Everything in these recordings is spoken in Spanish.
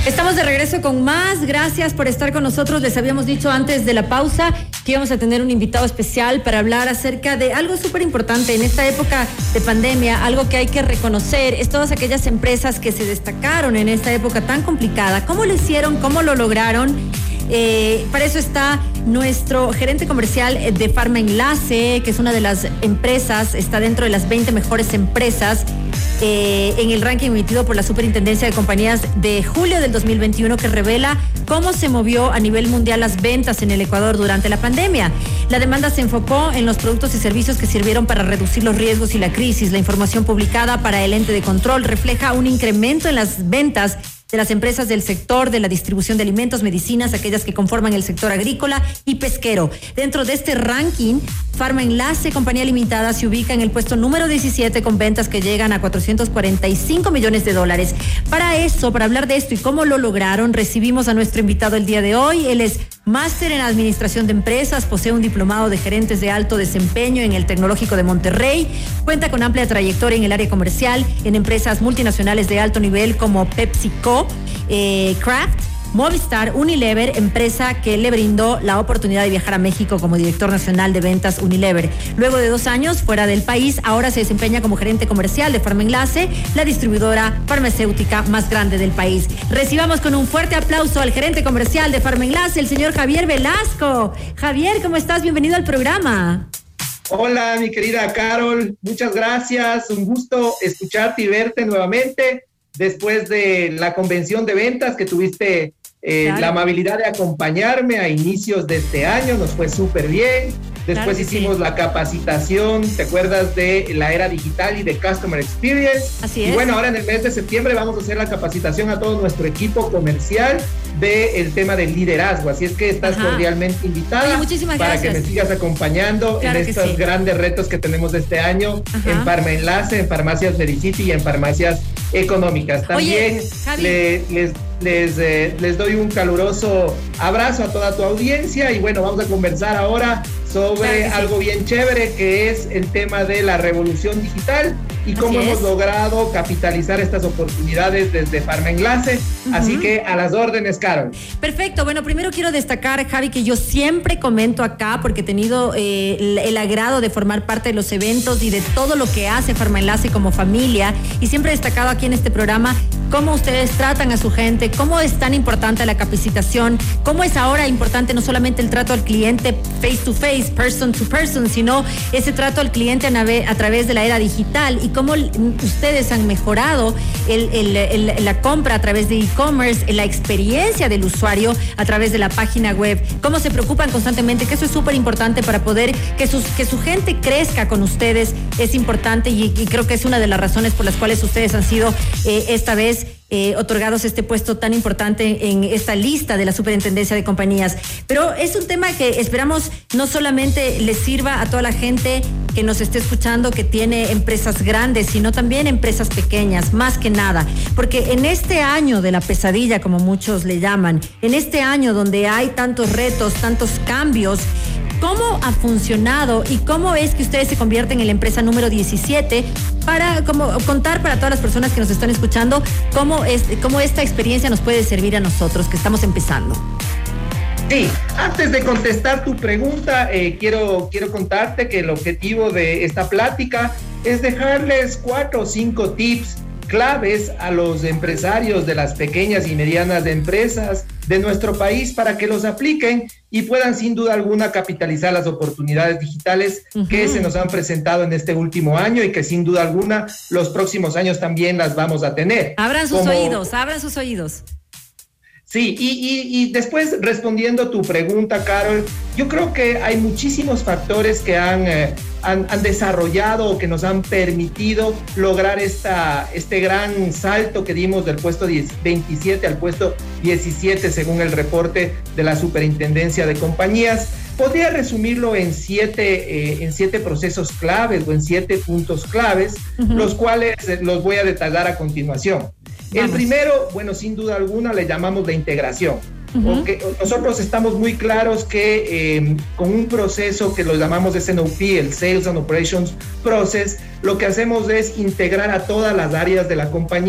Estamos de regreso con más. Gracias por estar con nosotros. Les habíamos dicho antes de la pausa que íbamos a tener un invitado especial para hablar acerca de algo súper importante en esta época de pandemia, algo que hay que reconocer, es todas aquellas empresas que se destacaron en esta época tan complicada. ¿Cómo lo hicieron? ¿Cómo lo lograron? Para eso está nuestro gerente comercial de Pharma Enlace, que es una de las empresas, está dentro de las 20 mejores empresas en el ranking emitido por la Superintendencia de Compañías de julio del 2021, que revela cómo se movió a nivel mundial las ventas en el Ecuador durante la pandemia. La demanda se enfocó en los productos y servicios que sirvieron para reducir los riesgos y la crisis. La información publicada para el ente de control refleja un incremento en las ventas de las empresas del sector de la distribución de alimentos, medicinas, aquellas que conforman el sector agrícola y pesquero. Dentro de este ranking, Pharma Enlace, compañía limitada, se ubica en el puesto número 17 con ventas que llegan a $445 millones. Para eso, para hablar de esto y cómo lo lograron, recibimos a nuestro invitado el día de hoy. Él es máster en administración de empresas, posee un diplomado de gerentes de alto desempeño en el Tecnológico de Monterrey, cuenta con amplia trayectoria en el área comercial en empresas multinacionales de alto nivel como PepsiCo, Kraft, Movistar, Unilever, empresa que le brindó la oportunidad de viajar a México como director nacional de ventas Unilever. Luego de 2 años fuera del país, ahora se desempeña como gerente comercial de Pharma Enlace, la distribuidora farmacéutica más grande del país. Recibamos con un fuerte aplauso al gerente comercial de Pharma Enlace, el señor Javier Velasco. Javier, ¿cómo estás? Bienvenido al programa. Hola, mi querida Carol. Muchas gracias. Un gusto escucharte y verte nuevamente después de la convención de ventas que tuviste claro, la amabilidad de acompañarme a inicios de este año. Nos fue súper bien. Después claro hicimos la capacitación, ¿te acuerdas? De la era digital y de Customer Experience. Así es. Y bueno, ahora en el mes de septiembre vamos a hacer la capacitación a todo nuestro equipo comercial del tema del liderazgo. Así es que estás cordialmente invitada. Oye, muchísimas para gracias. que me sigas acompañando claro en estos grandes retos que tenemos este año en Pharma Enlace, en Farmacias Medicity y en Farmacias Económicas. También les doy un caluroso abrazo a toda tu audiencia y bueno, vamos a conversar ahora sobre algo bien chévere, que es el tema de la revolución digital y cómo hemos logrado capitalizar estas oportunidades desde Pharma Enlace. Así que a las órdenes, Carol. Perfecto. Bueno, primero quiero destacar, Javi, que yo siempre comento acá, porque he tenido el agrado de formar parte de los eventos y de todo lo que hace Pharma Enlace como familia, y siempre he destacado aquí en este programa cómo ustedes tratan a su gente, cómo es tan importante la capacitación, cómo es ahora importante no solamente el trato al cliente face to face, person to person, sino ese trato al cliente a través de la era digital, y cómo ustedes han mejorado la compra a través de e-commerce, la experiencia del usuario a través de la página web, cómo se preocupan constantemente, que eso es súper importante para poder que su gente crezca con ustedes. Es importante y creo que es una de las razones por las cuales ustedes han sido esta vez otorgados este puesto tan importante en esta lista de la Superintendencia de Compañías. Pero es un tema que esperamos no solamente les sirva a toda la gente que nos esté escuchando, que tiene empresas grandes, sino también empresas pequeñas, más que nada. Porque en este año de la pesadilla, como muchos le llaman, en este año donde hay tantos retos, tantos cambios, ¿cómo ha funcionado y cómo es que ustedes se convierten en la empresa número 17 para contar para todas las personas que nos están escuchando cómo esta experiencia nos puede servir a nosotros que estamos empezando? Sí, antes de contestar tu pregunta, quiero contarte que el objetivo de esta plática es dejarles 4 o 5 tips claves a los empresarios de las pequeñas y medianas empresas de nuestro país para que los apliquen y puedan sin duda alguna capitalizar las oportunidades digitales que se nos han presentado en este último año y que sin duda alguna los próximos años también las vamos a tener. Abran sus oídos. Sí, y después respondiendo tu pregunta, Carol, yo creo que hay muchísimos factores que han desarrollado o que nos han permitido lograr este gran salto que dimos del puesto 27 al puesto 17 según el reporte de la Superintendencia de Compañías. Podría resumirlo en 7 procesos claves o en 7 puntos claves, los cuales los voy a detallar a continuación. El primero, bueno, sin duda alguna le llamamos la integración. Porque nosotros estamos muy claros que con un proceso que lo llamamos SNOP, el Sales and Operations Process, lo que hacemos es integrar a todas las áreas de la compañía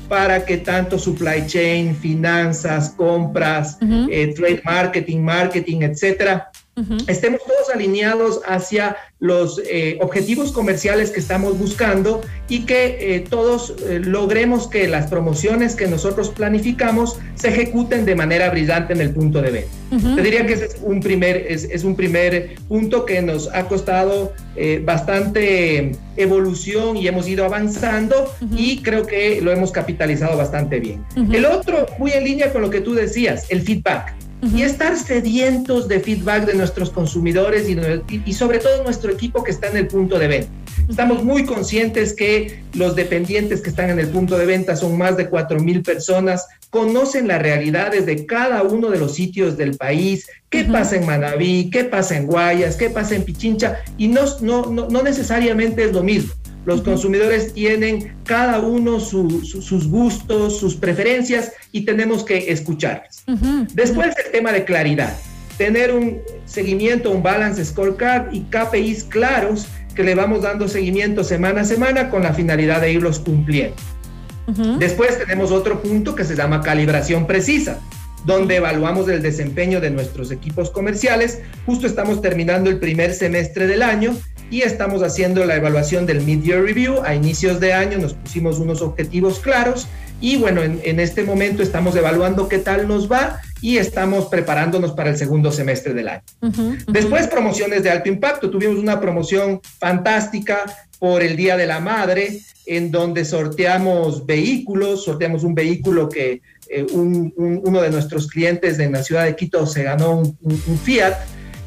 para que tanto supply chain, finanzas, compras, trade marketing, etcétera, estemos todos alineados hacia los objetivos comerciales que estamos buscando y que todos logremos que las promociones que nosotros planificamos se ejecuten de manera brillante en el punto de venta. Te diría que ese es un primer punto que nos ha costado bastante evolución y hemos ido avanzando y creo que lo hemos capitalizado bastante bien. El otro, muy en línea con lo que tú decías, el feedback. Y estar sedientos de feedback de nuestros consumidores y sobre todo nuestro equipo que está en el punto de venta. Estamos muy conscientes que los dependientes que están en el punto de venta son más de 4,000 personas, conocen las realidades de cada uno de los sitios del país, qué pasa en Manabí, qué pasa en Guayas, qué pasa en Pichincha, y no necesariamente es lo mismo. Los consumidores tienen cada uno sus gustos, sus preferencias y tenemos que escucharles. Después el tema de claridad, tener un seguimiento, un balance scorecard y KPIs claros que le vamos dando seguimiento semana a semana con la finalidad de irlos cumpliendo. Después tenemos otro punto que se llama calibración precisa, donde evaluamos el desempeño de nuestros equipos comerciales. Justo estamos terminando el primer semestre del año y estamos haciendo la evaluación del mid-year review. A inicios de año nos pusimos unos objetivos claros y bueno, en este momento estamos evaluando qué tal nos va y estamos preparándonos para el segundo semestre del año. Después, promociones de alto impacto. Tuvimos una promoción fantástica por el Día de la Madre, en donde sorteamos un vehículo que uno de nuestros clientes en la ciudad de Quito se ganó un Fiat.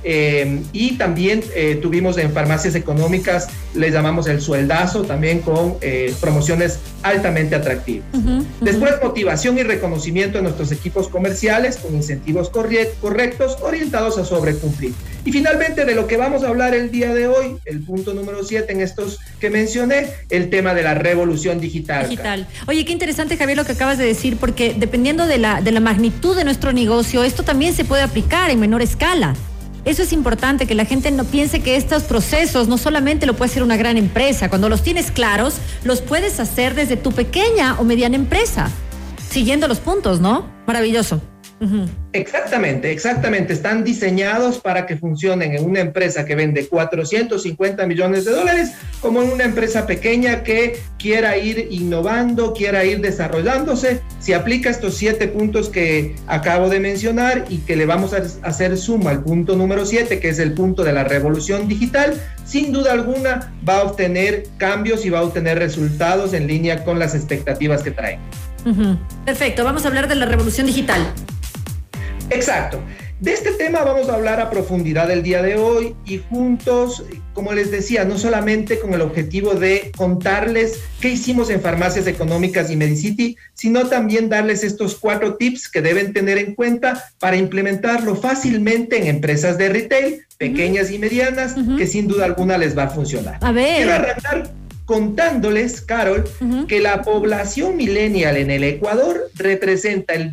Y también tuvimos en farmacias económicas, les llamamos el sueldazo, también con promociones altamente atractivas. Después, motivación y reconocimiento de nuestros equipos comerciales con incentivos correctos orientados a sobrecumplir. Y finalmente, de lo que vamos a hablar el día de hoy, el punto número 7 en estos que mencioné, el tema de la revolución digital. Oye, qué interesante, Javier, lo que acabas de decir, porque dependiendo de la magnitud de nuestro negocio, esto también se puede aplicar en menor escala. Eso es importante, que la gente no piense que estos procesos no solamente lo puede hacer una gran empresa. Cuando los tienes claros, los puedes hacer desde tu pequeña o mediana empresa, siguiendo los puntos, ¿no? Maravilloso. Exactamente. Están diseñados para que funcionen en una empresa que vende 450 millones de dólares, como en una empresa pequeña que quiera ir innovando, quiera ir desarrollándose. Si aplica estos 7 puntos que acabo de mencionar y que le vamos a hacer suma al punto número 7, que es el punto de la revolución digital, sin duda alguna va a obtener cambios y va a obtener resultados en línea con las expectativas que traen. Perfecto, vamos a hablar de la revolución digital. Exacto. De este tema vamos a hablar a profundidad el día de hoy y juntos, como les decía, no solamente con el objetivo de contarles qué hicimos en Farmacias Económicas y Medicity, sino también darles estos 4 tips que deben tener en cuenta para implementarlo fácilmente en empresas de retail, pequeñas y medianas, que sin duda alguna les va a funcionar. A ver. Quiero arrancar contándoles, Carol, que la población millennial en el Ecuador representa el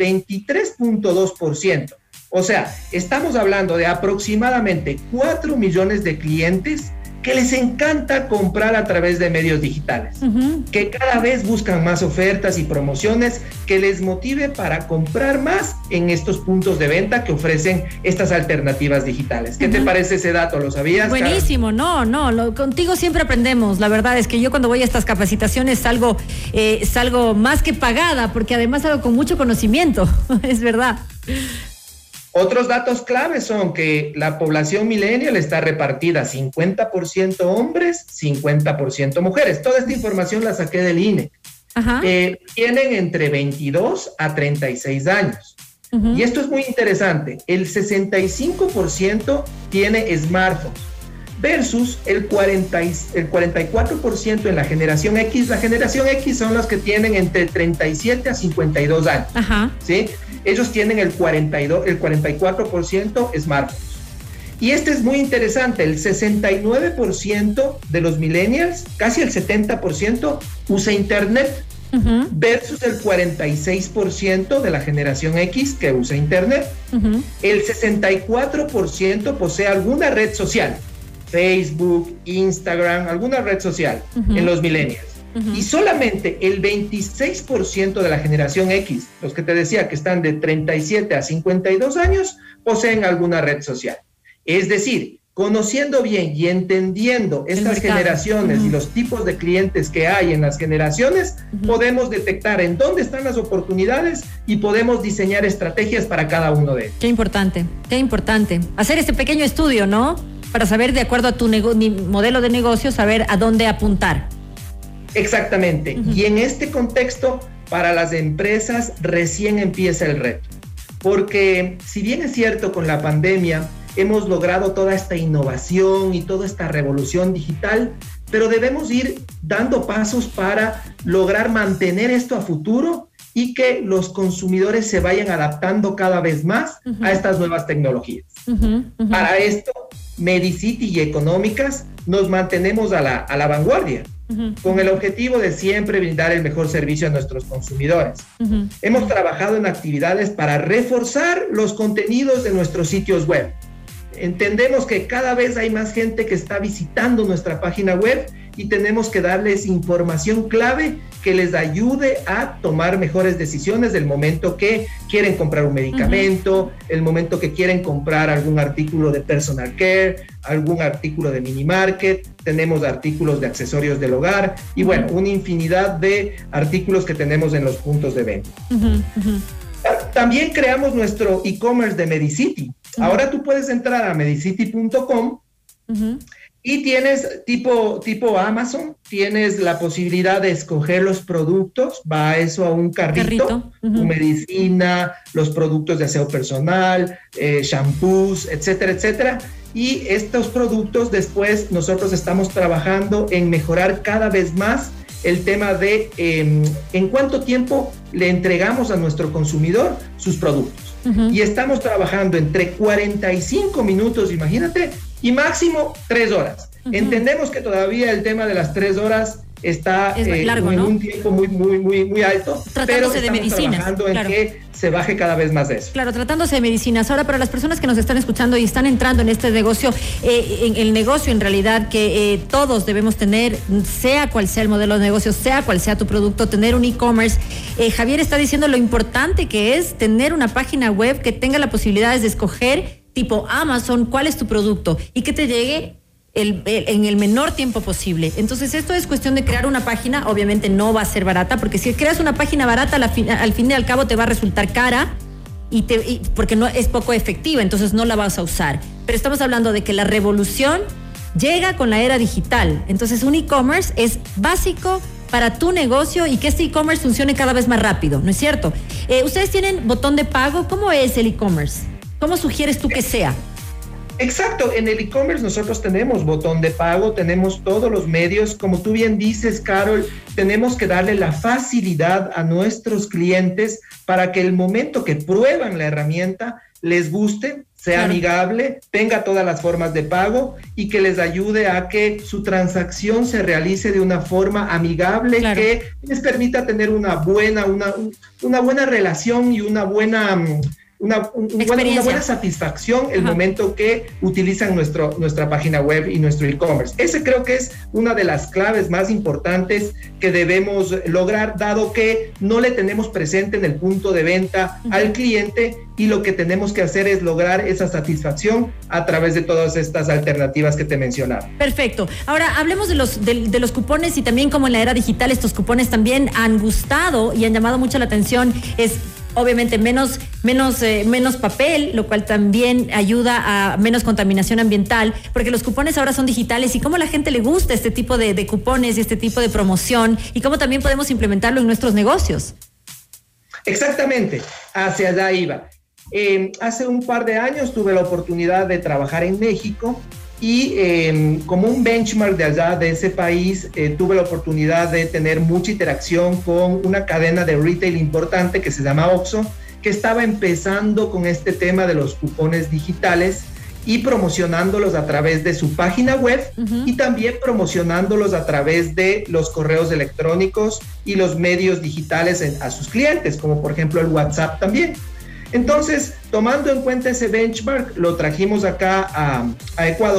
23.2%. O sea, estamos hablando de aproximadamente 4 millones de clientes que les encanta comprar a través de medios digitales, que cada vez buscan más ofertas y promociones que les motive para comprar más en estos puntos de venta que ofrecen estas alternativas digitales. ¿Qué te parece ese dato? ¿Lo sabías? Buenísimo, contigo siempre aprendemos. La verdad es que yo cuando voy a estas capacitaciones salgo más que pagada, porque además salgo con mucho conocimiento, es verdad. Otros datos claves son que la población millennial está repartida 50% hombres, 50% mujeres. Toda esta información la saqué del INE. Tienen entre 22 a 36 años. Y esto es muy interesante. El 65% tiene smartphones versus el 44% en la generación X. La generación X son los que tienen entre 37 a 52 años. ¿Sí? Ellos tienen el 44% smartphones. Y este es muy interesante, el 69% de los millennials, casi el 70%, usa internet, versus el 46% de la generación X que usa internet. El 64% posee alguna red social, Facebook, Instagram, alguna red social en los millennials. Y solamente el 26% de la generación X, los que te decía que están de 37 a 52 años, poseen alguna red social. Es decir, conociendo bien y entendiendo estas generaciones y los tipos de clientes que hay en las generaciones, podemos detectar en dónde están las oportunidades y podemos diseñar estrategias para cada uno de ellos. Qué importante, qué importante. Hacer este pequeño estudio, ¿no? Para saber, de acuerdo a tu modelo de negocio, saber a dónde apuntar. Exactamente. Y en este contexto, para las empresas recién empieza el reto. Porque si bien es cierto, con la pandemia hemos logrado toda esta innovación y toda esta revolución digital, pero debemos ir dando pasos para lograr mantener esto a futuro y que los consumidores se vayan adaptando cada vez más a estas nuevas tecnologías. Para esto, Medicity y Económicas nos mantenemos a la vanguardia, con el objetivo de siempre brindar el mejor servicio a nuestros consumidores. Hemos trabajado en actividades para reforzar los contenidos de nuestros sitios web. Entendemos que cada vez hay más gente que está visitando nuestra página web y tenemos que darles información clave que les ayude a tomar mejores decisiones del momento que quieren comprar un medicamento, el momento que quieren comprar algún artículo de personal care, algún artículo de mini market. Tenemos artículos de accesorios del hogar y bueno, una infinidad de artículos que tenemos en los puntos de venta. También creamos nuestro e-commerce de Medicity. Ahora tú puedes entrar a medicity.com y tienes tipo Amazon, tienes la posibilidad de escoger los productos, va eso a un carrito. Tu medicina, los productos de aseo personal, shampoos, etcétera, etcétera. Y estos productos después nosotros estamos trabajando en mejorar cada vez más el tema de en cuánto tiempo le entregamos a nuestro consumidor sus productos. Y estamos trabajando entre 45 minutos, imagínate, y máximo 3 horas. Entendemos que todavía el tema de las 3 horas está largo, en un tiempo muy alto, pero estamos trabajando en que se baje cada vez más de eso. Claro, tratándose de medicinas. Ahora, para las personas que nos están escuchando y están entrando en este negocio, en el negocio en realidad que todos debemos tener, sea cual sea el modelo de negocio, sea cual sea tu producto, tener un e-commerce. Javier está diciendo lo importante que es tener una página web que tenga la posibilidad de escoger, tipo Amazon, cuál es tu producto y que te llegue en el menor tiempo posible. Entonces esto es cuestión de crear una página. Obviamente no va a ser barata, porque si creas una página barata al fin y al cabo te va a resultar cara porque no es poco efectiva, entonces no la vas a usar. Pero estamos hablando de que la revolución llega con la era digital. Entonces un e-commerce es básico para tu negocio y que este e-commerce funcione cada vez más rápido, ¿no es cierto? Ustedes tienen botón de pago. ¿Cómo es el e-commerce? ¿Cómo sugieres tú que sea? Exacto, en el e-commerce nosotros tenemos botón de pago, tenemos todos los medios, como tú bien dices, Carol, tenemos que darle la facilidad a nuestros clientes para que el momento que prueban la herramienta les guste, sea amigable, tenga todas las formas de pago y que les ayude a que su transacción se realice de una forma amigable, que les permita tener una buena relación y una buena satisfacción el momento que utilizan nuestra página web y nuestro e-commerce. Ese creo que es una de las claves más importantes que debemos lograr, dado que no le tenemos presente en el punto de venta al cliente, y lo que tenemos que hacer es lograr esa satisfacción a través de todas estas alternativas que te mencionaba. Perfecto. Ahora hablemos de los cupones, y también como en la era digital estos cupones también han gustado y han llamado mucho la atención. Es obviamente menos papel, lo cual también ayuda a menos contaminación ambiental, porque los cupones ahora son digitales, y cómo a la gente le gusta este tipo de cupones y este tipo de promoción, y cómo también podemos implementarlo en nuestros negocios. Exactamente, hacia allá iba. Hace un par de años tuve la oportunidad de trabajar en México y como un benchmark de allá, de ese país, tuve la oportunidad de tener mucha interacción con una cadena de retail importante que se llama Oxxo, que estaba empezando con este tema de los cupones digitales y promocionándolos a través de su página web y también promocionándolos a través de los correos electrónicos y los medios digitales a sus clientes, como por ejemplo el WhatsApp también. Entonces, tomando en cuenta ese benchmark, lo trajimos acá a Ecuador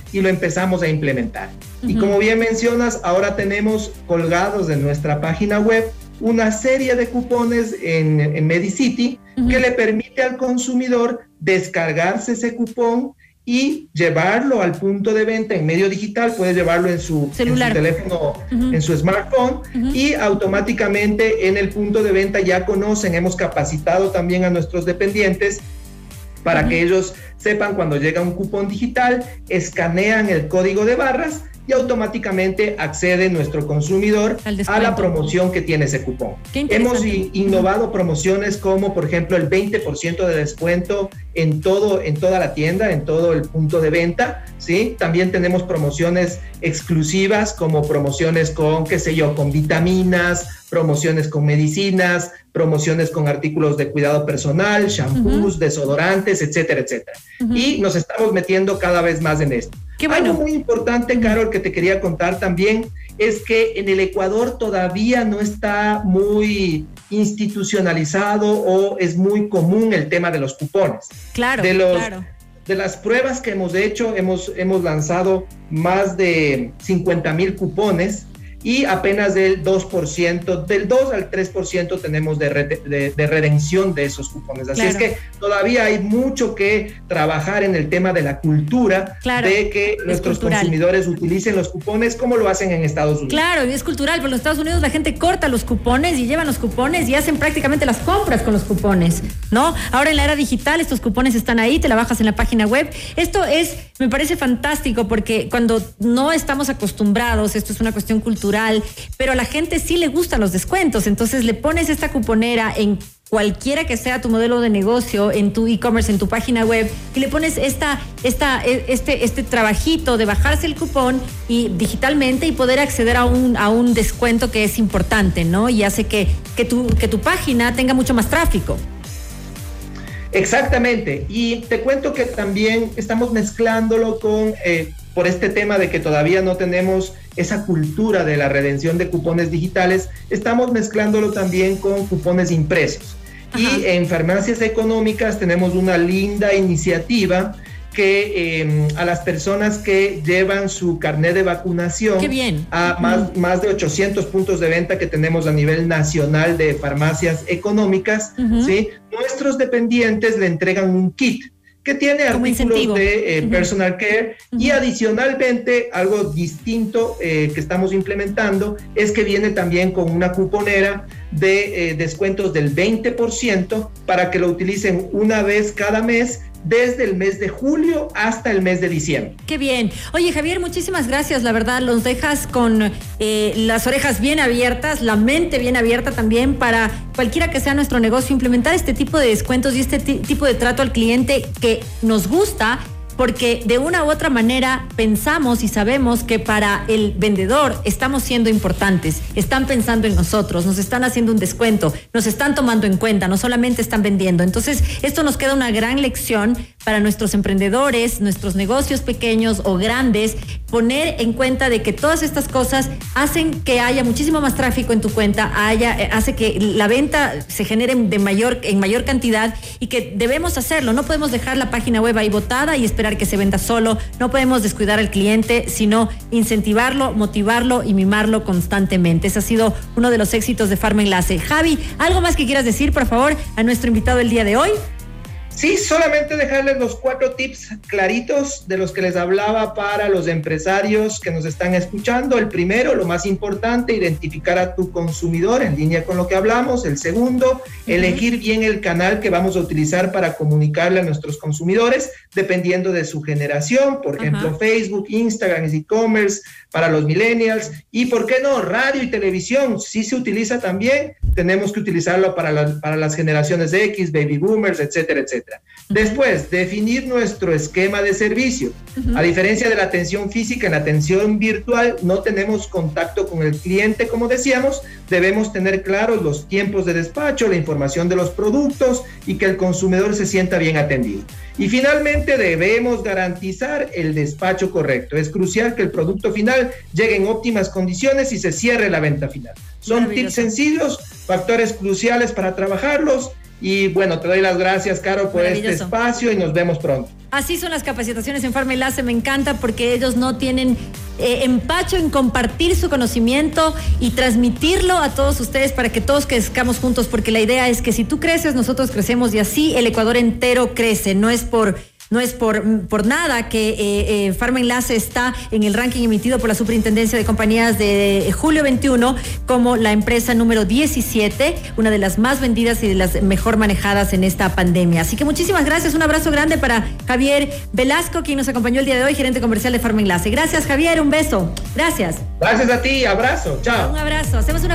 y lo empezamos a implementar. Y como bien mencionas, ahora tenemos colgados en nuestra página web una serie de cupones en Medicity que le permite al consumidor descargarse ese cupón y llevarlo al punto de venta en medio digital. Puedes llevarlo en su teléfono, en su smartphone, y automáticamente en el punto de venta ya conocen. Hemos capacitado también a nuestros dependientes para que ellos sepan cuando llega un cupón digital, escanean el código de barras y automáticamente accede nuestro consumidor a la promoción que tiene ese cupón. Hemos innovado promociones como, por ejemplo, el 20% de descuento en toda la tienda, en todo el punto de venta, ¿sí? También tenemos promociones exclusivas, como promociones con, qué sé yo, con vitaminas, promociones con medicinas, promociones con artículos de cuidado personal, shampoos, desodorantes, etcétera, etcétera. Y nos estamos metiendo cada vez más en esto. Qué bueno. Algo muy importante, Carol, que te quería contar también, es que en el Ecuador todavía no está muy institucionalizado o es muy común el tema de los cupones. Claro, De las pruebas que hemos hecho, hemos lanzado más de 50,000 cupones y apenas del 2%, del 2 al 3% tenemos de redención de esos cupones. Así es que todavía hay mucho que trabajar en el tema de la cultura, de que nuestros consumidores utilicen los cupones como lo hacen en Estados Unidos. Claro, y es cultural, porque en los Estados Unidos la gente corta los cupones y llevan los cupones y hacen prácticamente las compras con los cupones, ¿no? Ahora en la era digital estos cupones están ahí, te la bajas en la página web. Esto me parece fantástico, porque cuando no estamos acostumbrados, esto es una cuestión cultural, pero a la gente sí le gustan los descuentos, entonces le pones esta cuponera en cualquiera que sea tu modelo de negocio, en tu e-commerce, en tu página web, y le pones este trabajito de bajarse el cupón y digitalmente y poder acceder a un descuento que es importante, ¿no? Y hace que tu página tenga mucho más tráfico. Exactamente, y te cuento que también estamos mezclándolo con, por este tema de que todavía no tenemos esa cultura de la redención de cupones digitales, estamos mezclándolo también con cupones impresos. Y en Farmacias Económicas tenemos una linda iniciativa que a las personas que llevan su carnet de vacunación a más de 800 puntos de venta que tenemos a nivel nacional de farmacias económicas, ¿sí? Nuestros dependientes le entregan un kit que tiene artículos de personal care, y adicionalmente algo distinto que estamos implementando es que viene también con una cuponera de descuentos del 20% para que lo utilicen una vez cada mes, desde el mes de julio hasta el mes de diciembre. Qué bien. Oye, Javier, muchísimas gracias. La verdad, los dejas con las orejas bien abiertas, la mente bien abierta también para cualquiera que sea nuestro negocio, implementar este tipo de descuentos y este tipo de trato al cliente que nos gusta, porque de una u otra manera pensamos y sabemos que para el vendedor estamos siendo importantes, están pensando en nosotros, nos están haciendo un descuento, nos están tomando en cuenta, no solamente están vendiendo. Entonces, esto nos queda una gran lección para nuestros emprendedores, nuestros negocios pequeños o grandes, poner en cuenta de que todas estas cosas hacen que haya muchísimo más tráfico en tu cuenta, hace que la venta se genere en mayor cantidad, y que debemos hacerlo. No podemos dejar la página web ahí botada y esperar que se venda solo. No podemos descuidar al cliente, sino incentivarlo, motivarlo y mimarlo constantemente. Ese ha sido uno de los éxitos de Farma Enlace. Javi, ¿algo más que quieras decir, por favor, a nuestro invitado el día de hoy? Sí, solamente dejarles los 4 tips claritos de los que les hablaba para los empresarios que nos están escuchando. El primero, lo más importante, identificar a tu consumidor en línea con lo que hablamos. El segundo, elegir bien el canal que vamos a utilizar para comunicarle a nuestros consumidores, dependiendo de su generación. Por ejemplo, Facebook, Instagram, e-commerce para los millennials. Y, ¿por qué no? Radio y televisión, sí se utiliza también. Tenemos que utilizarlo para las generaciones X, baby boomers, etcétera, etcétera. Después, definir nuestro esquema de servicio. A diferencia de la atención física, en la atención virtual no tenemos contacto con el cliente, como decíamos. Debemos tener claros los tiempos de despacho, la información de los productos y que el consumidor se sienta bien atendido. Y finalmente, debemos garantizar el despacho correcto. Es crucial que el producto final llegue en óptimas condiciones y se cierre la venta final. Son tips sencillos, factores cruciales para trabajarlos. Y bueno, te doy las gracias, Caro, por este espacio y nos vemos pronto. Así son las capacitaciones en Farma Enlace, me encanta porque ellos no tienen empacho en compartir su conocimiento y transmitirlo a todos ustedes para que todos crezcamos juntos, porque la idea es que si tú creces, nosotros crecemos y así el Ecuador entero crece. No es por nada que Farma Enlace está en el ranking emitido por la Superintendencia de Compañías de julio 21 como la empresa número 17, una de las más vendidas y de las mejor manejadas en esta pandemia. Así que muchísimas gracias, un abrazo grande para Javier Velasco, quien nos acompañó el día de hoy, gerente comercial de Farma Enlace. Gracias, Javier, un beso. Gracias. Gracias a ti, abrazo, chao. Un abrazo, hacemos una